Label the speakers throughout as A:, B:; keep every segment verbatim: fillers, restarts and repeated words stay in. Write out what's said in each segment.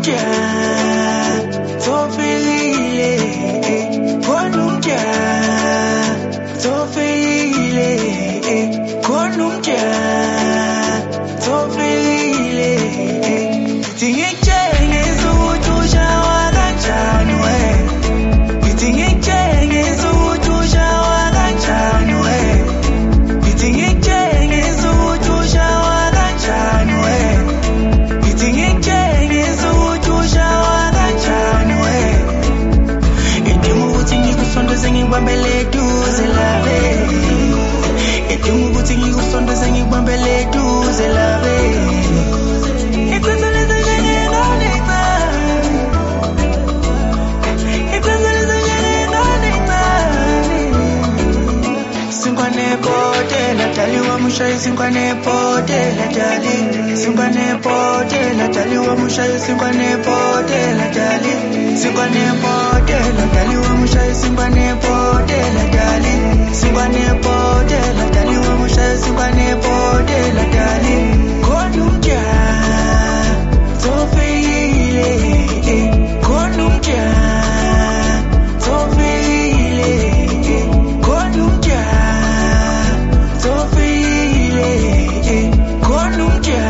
A: konumja tofile konumja tofile konumja tofile tingekenge zutusha wakachani we tingekenge zutusha wakachani we tingekenge zutusha wakachani we tingekenge zutusha wakachani we edimu kutingi kusondo zengi bambele duze lave edimu kutingi kusondo zengi bambele duze lave ikwenzele zengi nonita ikwenzele zengi nonita Singwane pote la tali wa mushai singwane pote la tali singwane pote la tali wa mushai singwane pote la tali singwane pote la tali wa mushai singwane pote la tali singwane pote la tali wa mushai singwane pote la tali konumja tofile konumja tofile konumja tofile konumja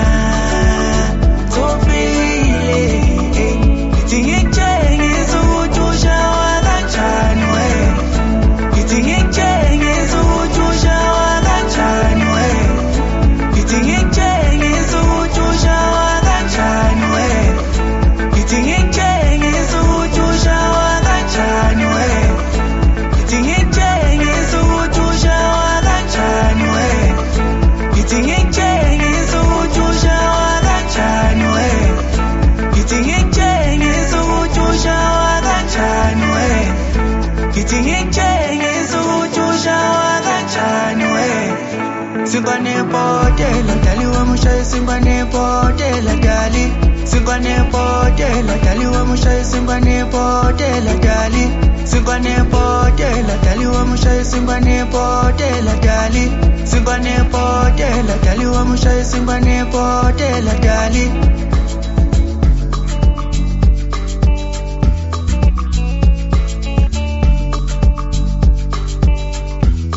A: tofile tingekenge zutusha wakachani we tingekenge zutusha wakachani we tingekenge zutusha wakachani we tingekenge zutusha wakachani we tingekenge zutusha wakachani we tingekenge zutusha wakachani we tingekenge zutusha wakachani we tingekenge zutusha wakachani we singwane pote la tali wa mushai singwane pote la tali singwane pote la tali wa mushai singwane pote la tali singwane pote la tali wa mushai singwane pote la tali singwane pote la tali wa mushai singwane pote la tali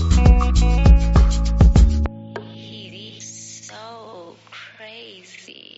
B: So crazy.